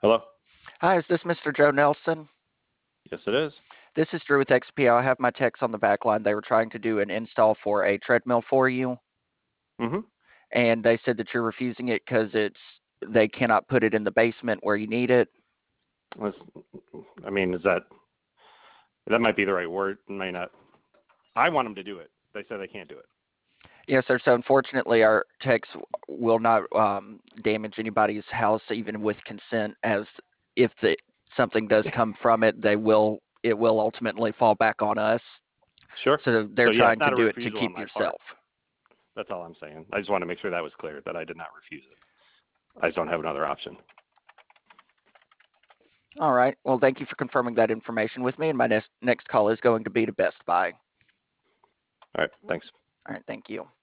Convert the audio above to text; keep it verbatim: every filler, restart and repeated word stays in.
Hello? Hi, is this Mister Joe Nelson? Yes, it is. This is Drew with X P. I have my techs on the back line. They were trying to do an install for a treadmill for you, Mm-hmm. and they said that you're refusing it because it's they cannot put it in the basement where you need it. Let's, I mean, is that that might be the right word? It may not. I want them to do it. They said they can't do it. Yes, sir. So unfortunately, our techs will not um, damage anybody's house, even with consent. As if the something does come from it, they will it will ultimately fall back on us. Sure. So So they're yeah, it's trying to not a do it to refusal on keep my part. yourself. That's all I'm saying. I just want to make sure that was clear, that I did not refuse it. I just don't have another option. All right. Well, thank you for confirming that information with me. And my next next call is going to be to Best Buy. All right. Thanks. All right. Thank you.